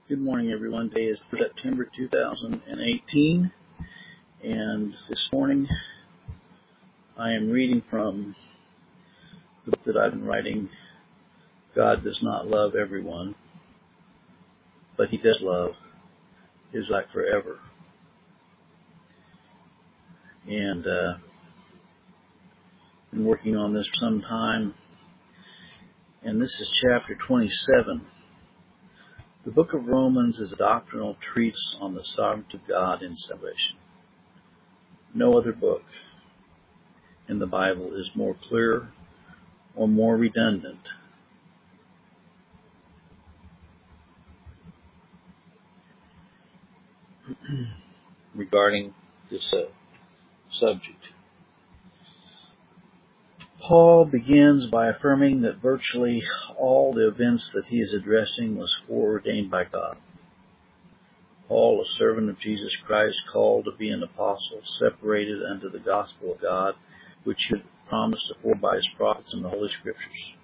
Good morning, everyone. Today is September 2018, and this morning I am reading from the book that I've been writing, God Does Not Love Everyone, but He Does Love His Life Forever. And been working on this for some time, and this is chapter 27. The book of Romans is a doctrinal treatise on the sovereignty of God in salvation. No other book in the Bible is more clear or more redundant regarding this subject. Paul begins by affirming that virtually all the events that he is addressing was foreordained by God. Paul, a servant of Jesus Christ, called to be an apostle, separated unto the gospel of God, which he had promised afore by his prophets in the Holy Scriptures.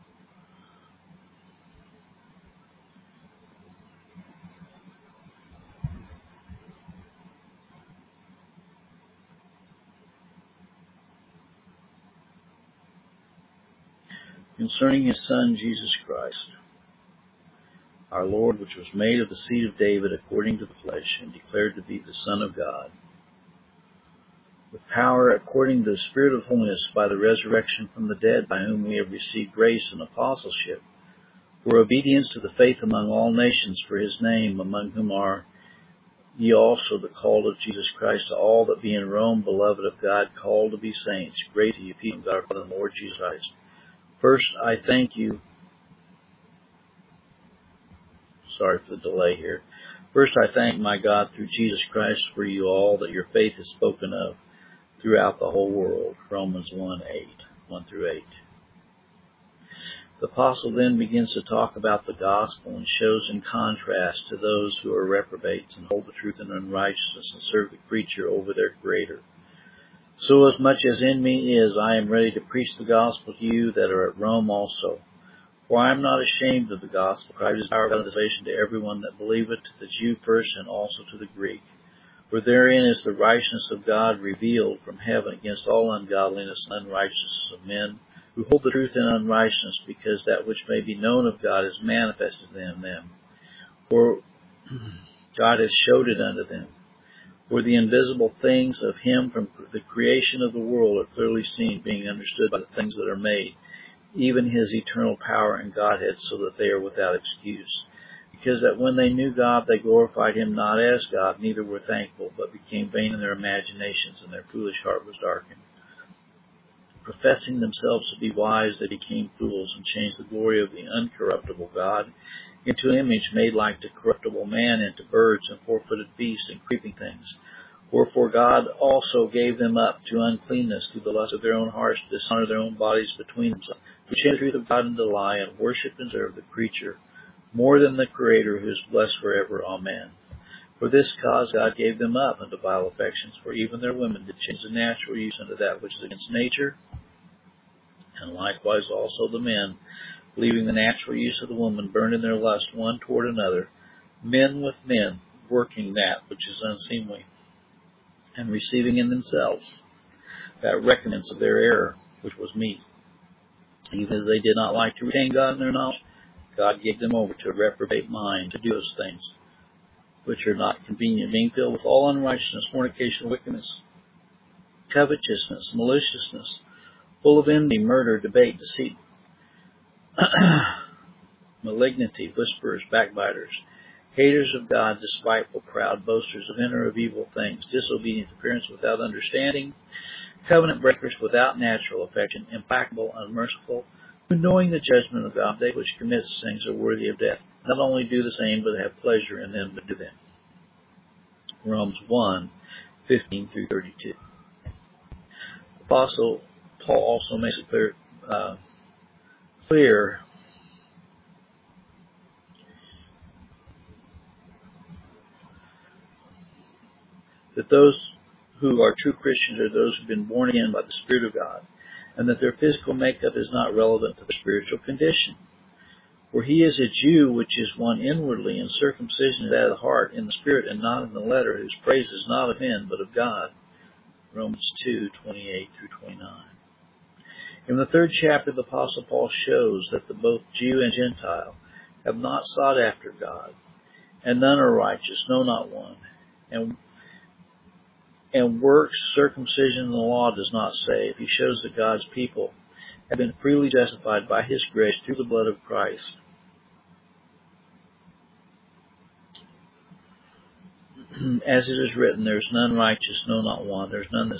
Concerning his Son, Jesus Christ, our Lord, which was made of the seed of David according to the flesh, and declared to be the Son of God, with power according to the Spirit of holiness by the resurrection from the dead, by whom we have received grace and apostleship, for obedience to the faith among all nations for his name, among whom are ye also the called of Jesus Christ, to all that be in Rome, beloved of God, called to be saints. Grace to you, peace of God our Father and Lord Jesus Christ. First, I thank you. Sorry for the delay here. First, I thank my God through Jesus Christ for you all, that your faith is spoken of throughout the whole world. Romans 1 through 8. The apostle then begins to talk about the gospel and shows in contrast to those who are reprobates and hold the truth in unrighteousness and serve the creature over their creator. So as much as in me is, I am ready to preach the gospel to you that are at Rome also. For I am not ashamed of the gospel, for I desire salvation to everyone that believeth, to the Jew first and also to the Greek. For therein is the righteousness of God revealed from heaven against all ungodliness and unrighteousness of men, who hold the truth in unrighteousness, because that which may be known of God is manifested in them. For God has showed it unto them. For the invisible things of him from the creation of the world are clearly seen, being understood by the things that are made, even his eternal power and Godhead, so that they are without excuse. Because that when they knew God, they glorified him not as God, neither were thankful, but became vain in their imaginations, and their foolish heart was darkened. Professing themselves to be wise, they became fools, and changed the glory of the uncorruptible God into an image made like to corruptible man, and to birds, and four-footed beasts, and creeping things. Wherefore God also gave them up to uncleanness through the lust of their own hearts, to dishonor their own bodies between themselves, to change the truth of God into a lie, and worship and serve the creature more than the Creator, who is blessed forever. Amen. For this cause God gave them up unto vile affections, for even their women did change the natural use unto that which is against nature, and likewise also the men, leaving the natural use of the woman, burned in their lust one toward another, men with men, working that which is unseemly, and receiving in themselves that recompense of their error, which was meet. Even as they did not like to retain God in their knowledge, God gave them over to a reprobate mind to do those things which are not convenient, being filled with all unrighteousness, fornication, wickedness, covetousness, maliciousness, full of envy, murder, debate, deceit, malignity, whisperers, backbiters, haters of God, despiteful, proud, boasters, inventors of evil things, disobedient to parents, without understanding, covenant breakers, without natural affection, implacable, unmerciful, who knowing the judgment of God, they which commit things are worthy of death, not only do the same, but have pleasure in them that do them. Romans 1:15 through 32. Apostle Paul also makes it clear that those who are true Christians are those who have been born again by the Spirit of God, and that their physical makeup is not relevant to their spiritual condition. For he is a Jew which is one inwardly, and circumcision is that of the heart in the spirit and not in the letter, whose praise is not of men but of God. Romans 2:28 through 29. In the 3rd chapter, the Apostle Paul shows that both Jew and Gentile have not sought after God, and none are righteous, no, not one. And works, circumcision, and the law does not save. He shows that God's people have been freely justified by His grace through the blood of Christ. As it is written, there is none righteous, no, not one. There's none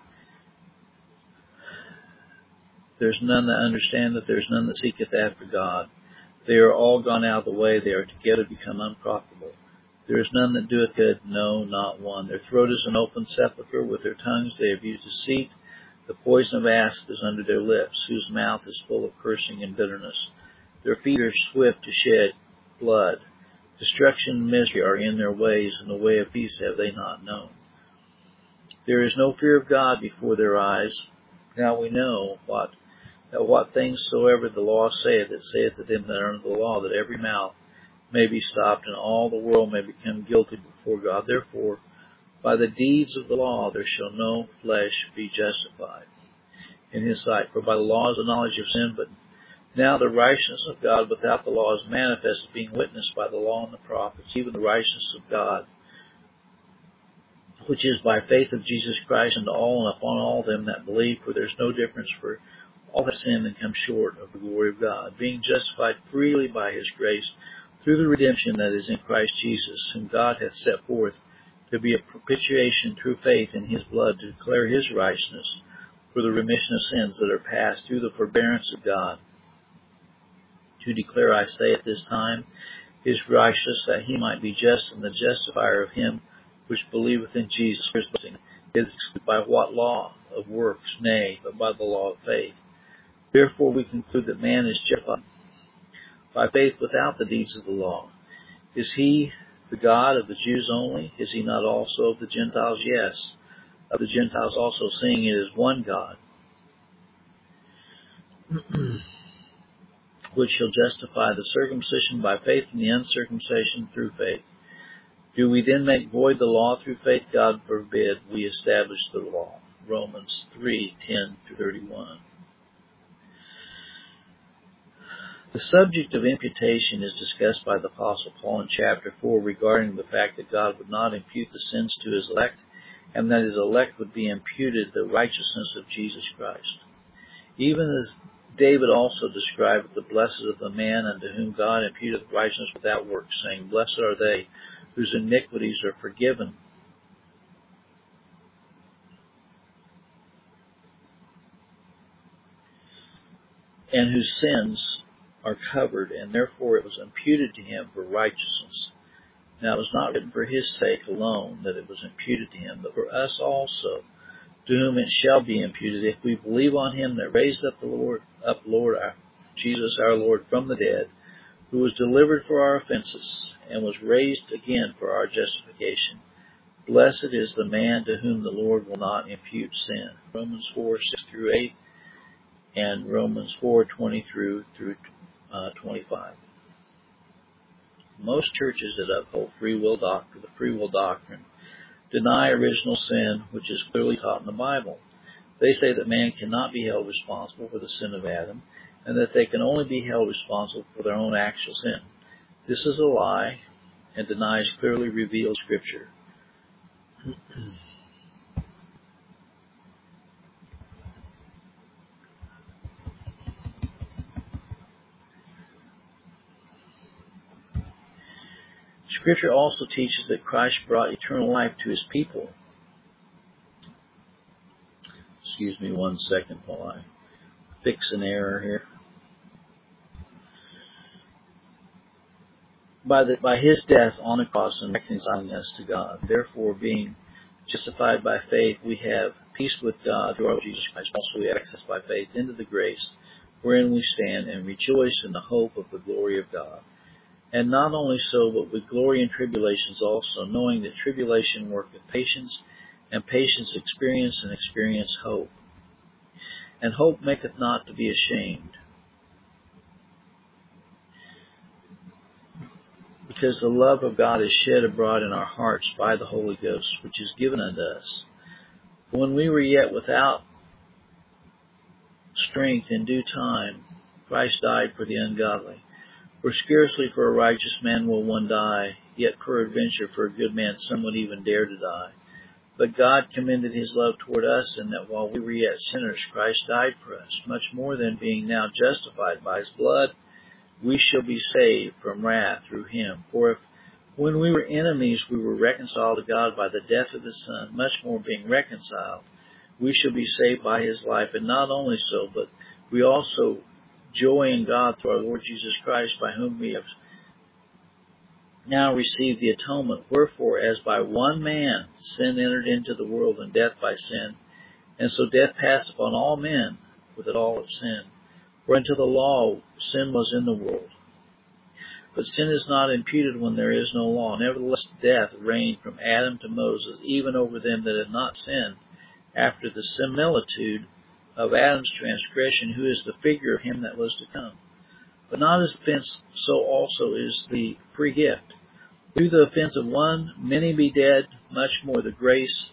that understandeth, there is none that seeketh after God. They are all gone out of the way, they are together become unprofitable. There is none that doeth good, no, not one. Their throat is an open sepulchre, with their tongues they have used deceit. The poison of asp is under their lips, whose mouth is full of cursing and bitterness. Their feet are swift to shed blood. Destruction and misery are in their ways, and the way of peace have they not known. There is no fear of God before their eyes. Now we know that what things soever the law saith, it saith to them that are under the law, that every mouth may be stopped, and all the world may become guilty before God. Therefore, by the deeds of the law there shall no flesh be justified in His sight. For by the law is the knowledge of sin, but now the righteousness of God without the law is manifest, being witnessed by the law and the prophets, even the righteousness of God, which is by faith of Jesus Christ unto all and upon all them that believe. For there is no difference, for all have sinned and come short of the glory of God, being justified freely by His grace through the redemption that is in Christ Jesus, whom God hath set forth to be a propitiation through faith in His blood, to declare His righteousness for the remission of sins that are past through the forbearance of God. To declare, I say, at this time, His righteousness, that He might be just and the justifier of him which believeth in Jesus Christ. Is by what law? Of works? Nay, but by the law of faith. Therefore we conclude that man is justified by faith without the deeds of the law. Is He the God of the Jews only? Is He not also of the Gentiles? Yes, of the Gentiles also, seeing it is one God, which shall justify the circumcision by faith and the uncircumcision through faith. Do we then make void the law through faith? God forbid. We establish the law. Romans 3:10 through 31. The subject of imputation is discussed by the Apostle Paul in chapter 4 regarding the fact that God would not impute the sins to His elect, and that His elect would be imputed the righteousness of Jesus Christ. Even as David also described the blessed of the man unto whom God imputeth righteousness without works, saying, Blessed are they whose iniquities are forgiven, and whose sins are covered, and therefore it was imputed to him for righteousness. Now it was not written for his sake alone that it was imputed to him, but for us also, to whom it shall be imputed, if we believe on Him that raised up Jesus our Lord from the dead, who was delivered for our offenses, and was raised again for our justification. Blessed is the man to whom the Lord will not impute sin. Romans 4:6 through 8, and Romans 4:20 through 25. Most churches that uphold the free will doctrine, deny original sin, which is clearly taught in the Bible. They say that man cannot be held responsible for the sin of Adam, and that they can only be held responsible for their own actual sin. This is a lie, and denies clearly revealed Scripture. Scripture also teaches that Christ brought eternal life to His people. Excuse me 1 second while I fix an error here. By His death on the cross and reconciling us to God. Therefore, being justified by faith, we have peace with God through our Lord Jesus Christ. Also, we have access by faith into the grace wherein we stand, and rejoice in the hope of the glory of God. And not only so, but we glory in tribulations also, knowing that tribulation worketh patience, and patience experience, and experience hope. And hope maketh not to be ashamed. because the love of God is shed abroad in our hearts by the Holy Ghost, which is given unto us. When we were yet without strength, in due time Christ died for the ungodly. For scarcely for a righteous man will one die, yet peradventure for a good man some would even dare to die. But God commended his love toward us, in that while we were yet sinners, Christ died for us. Much more than, being now justified by his blood, we shall be saved from wrath through him. For if, when we were enemies, we were reconciled to God by the death of his Son, much more being reconciled, we shall be saved by his life. And not only so, but we also joy in God through our Lord Jesus Christ, by whom we have now received the atonement. Wherefore, as by one man sin entered into the world, and death by sin, and so death passed upon all men, with it all of sin. For unto the law sin was in the world, but sin is not imputed when there is no law. Nevertheless, death reigned from Adam to Moses, even over them that had not sinned, after the similitude of Adam's transgression, who is the figure of him that was to come. But not as offense, so also is the free gift. Through the offense of one, many be dead, much more the grace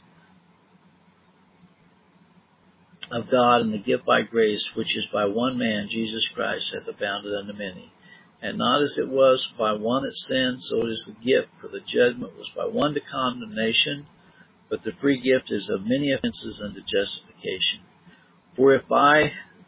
of God and the gift by grace, which is by one man, Jesus Christ, hath abounded unto many. And not as it was by one that sinned, so it is the gift. For the judgment was by one to condemnation, but the free gift is of many offenses unto justification. For if by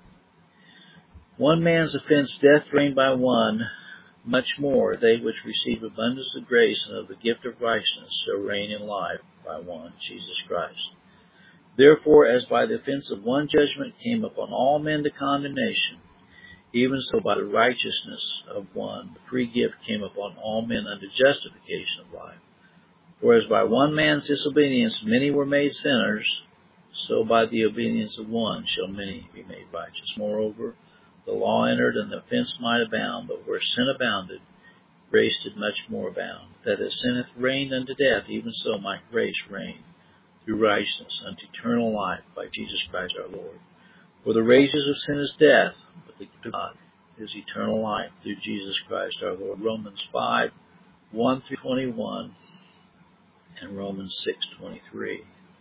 one man's offense death reigned by one, much more they which receive abundance of grace and of the gift of righteousness shall reign in life by one, Jesus Christ. Therefore, as by the offense of one judgment came upon all men to condemnation, even so by the righteousness of one the free gift came upon all men unto justification of life. For as by one man's disobedience many were made sinners, so by the obedience of one shall many be made righteous. Moreover, the law entered, and the offense might abound, but where sin abounded, grace did much more abound. That as sin hath reigned unto death, even so might grace reign through righteousness unto eternal life by Jesus Christ our Lord. For the wages of sin is death, but the gift of God is eternal life through Jesus Christ our Lord. Romans 5, 1 through 21, and Romans 6:23.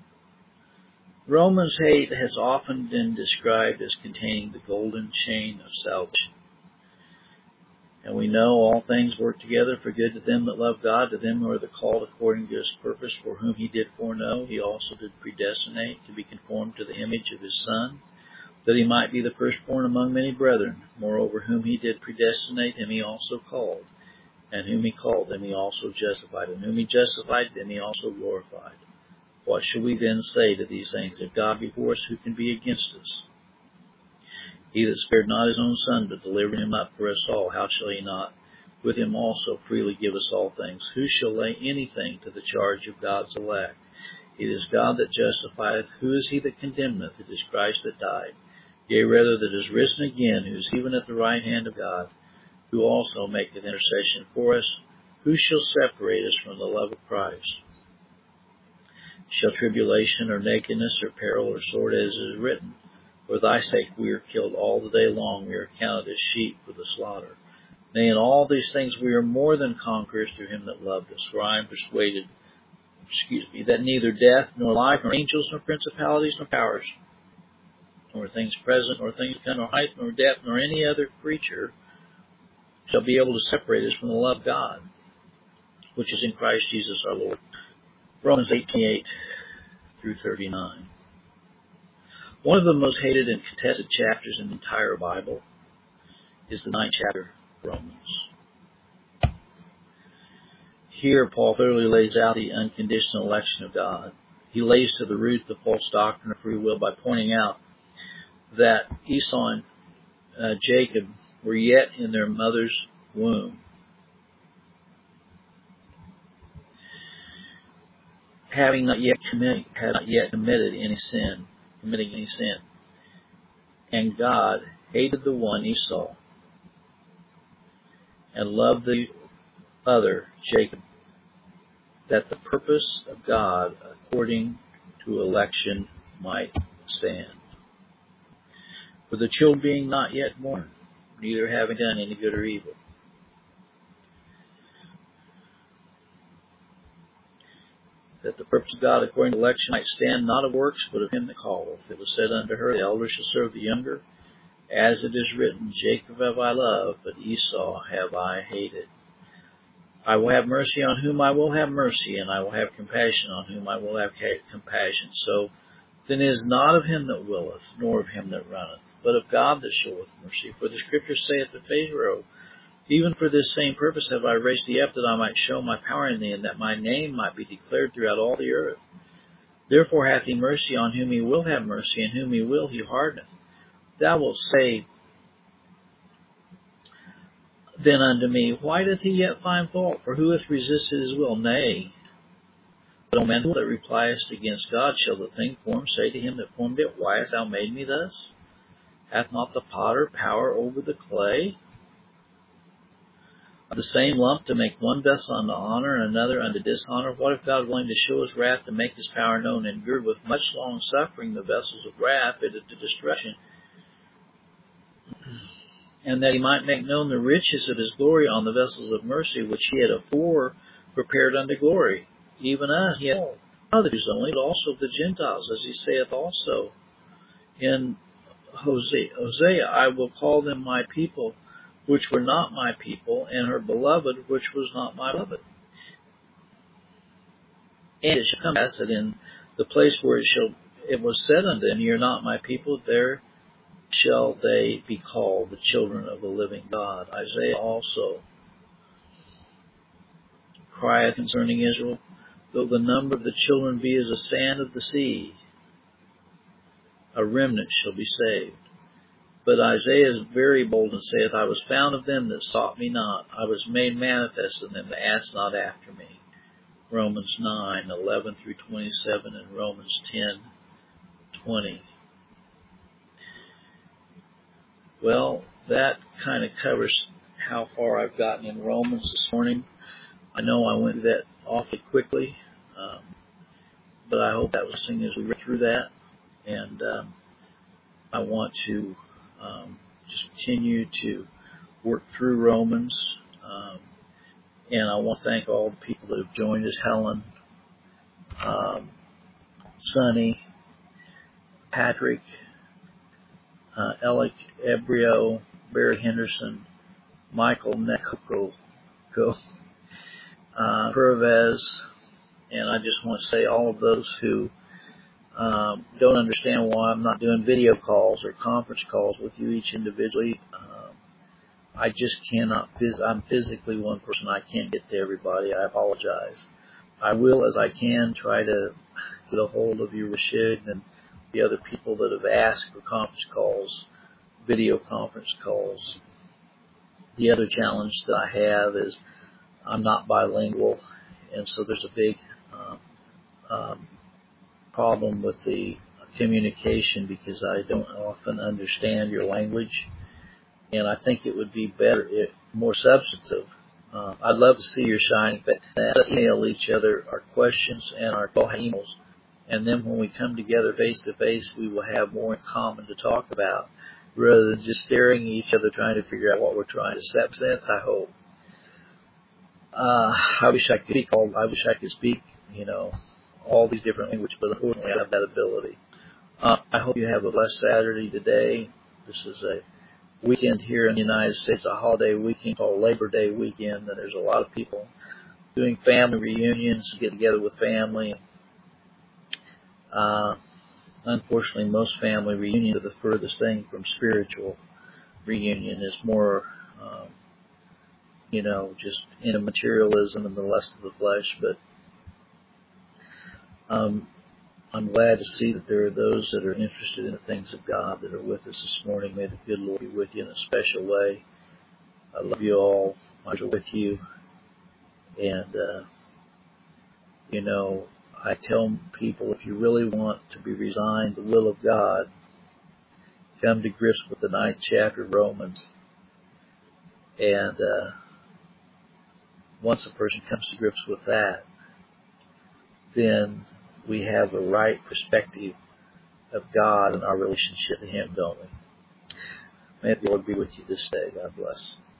Romans 8 has often been described as containing the golden chain of salvation. And we know all things work together for good to them that love God, to them who are the called according to his purpose, for whom he did foreknow, he also did predestinate to be conformed to the image of his Son, that he might be the firstborn among many brethren. Moreover, whom he did predestinate, him he also called. And whom he called, them he also justified. And whom he justified, them he also glorified. What shall we then say to these things? If God be for us, who can be against us? He that spared not his own Son, but delivered him up for us all, how shall he not with him also freely give us all things? Who shall lay anything to the charge of God's elect? It is God that justifieth. Who is he that condemneth? It is Christ that died, yea, rather that is risen again, who is even at the right hand of God, who also maketh intercession for us. Who shall separate us from the love of Christ? Shall tribulation, or nakedness, or peril, or sword, as it is written, for thy sake we are killed all the day long, we are counted as sheep for the slaughter. Nay, in all these things we are more than conquerors through him that loved us. For I am persuaded, that neither death, nor life, nor angels, nor principalities, nor powers, nor things present, nor things to come, nor height, nor depth, nor any other creature shall be able to separate us from the love of God, which is in Christ Jesus our Lord. Romans 8:28 through 39. One of the most hated and contested chapters in the entire Bible is the 9th chapter of Romans. Here, Paul thoroughly lays out the unconditional election of God. He lays to the root the false doctrine of free will by pointing out that Esau and Jacob were yet in their mother's womb, had not yet committed any sin, and God hated the one, Esau, and loved the other, Jacob, that the purpose of God according to election might stand. For the children being not yet born, neither having done any good or evil, that the purpose of God according to election might stand, not of works, but of him that calleth. It was said unto her, the elder shall serve the younger. As it is written, Jacob have I loved, but Esau have I hated. I will have mercy on whom I will have mercy, and I will have compassion on whom I will have compassion. So then it is not of him that willeth, nor of him that runneth, but of God that showeth mercy. For the Scripture saith to Pharaoh, even for this same purpose have I raised thee up, that I might show my power in thee, and that my name might be declared throughout all the earth. Therefore hath he mercy on whom he will have mercy, and whom he will he hardeneth. Thou wilt say then unto me, why doth he yet find fault? For who hath resisted his will? Nay, but O man that repliest against God, shall the thing formed say to him that formed it, why hast thou made me thus? Hath not the potter power over the clay, of the same lump to make one vessel unto honor and another unto dishonor? What if God, willing to show his wrath, to make his power known, and gird with much long suffering the vessels of wrath fitted to destruction, and that he might make known the riches of his glory on the vessels of mercy, which he had afore prepared unto glory? Even us he hath called, not the Jews only, but also the Gentiles, as he saith also in Hosea, I will call them my people, which were not my people, and her beloved, which was not my beloved. And it shall come to pass that in the place where it was said unto them, ye are not my people, there shall they be called the children of the living God. Isaiah also crieth concerning Israel, though the number of the children be as the sand of the sea, a remnant shall be saved. But Isaiah is very bold and saith, I was found of them that sought me not. I was made manifest in them that asked not after me. Romans 9:11 through 27 and Romans 10:20. Well, that kind of covers how far I've gotten in Romans this morning. I know I went through that awfully quickly, but I hope that was something as we read through that. And I want to just continue to work through Romans. And I want to thank all the people that have joined us, Helen, Sonny, Patrick, Alec Ebrio, Barry Henderson, Michael Nekoko, Pervez, and I just want to say all of those who don't understand why I'm not doing video calls or conference calls with you each individually. I just cannot. I'm physically one person. I can't get to everybody. I apologize. I will, as I can, try to get a hold of you, Rashid, and the other people that have asked for conference calls, video conference calls. The other challenge that I have is I'm not bilingual, and so there's a big problem with the communication because I don't often understand your language. And I think it would be better, more substantive. I'd love to see your shining face. Let's email each other our questions and our emails. And then when we come together face to face, we will have more in common to talk about rather than just staring at each other trying to figure out what we're trying to say. That's, I hope. I wish I could speak, all these different languages, but unfortunately I don't have that ability. I hope you have a blessed Saturday today. This is a weekend here in the United States, a holiday weekend called Labor Day weekend, and there's a lot of people doing family reunions, get together with family. Unfortunately, most family reunions are the furthest thing from spiritual reunion. It's more, just materialism and the lust of the flesh. But I'm glad to see that there are those that are interested in the things of God that are with us this morning. May the good Lord be with you in a special way. I love you all. I'm with you. And, I tell people, if you really want to be resigned to the will of God, come to grips with the 9th chapter of Romans. And once a person comes to grips with that, then we have a right perspective of God and our relationship to Him, don't we? May the Lord be with you this day. God bless.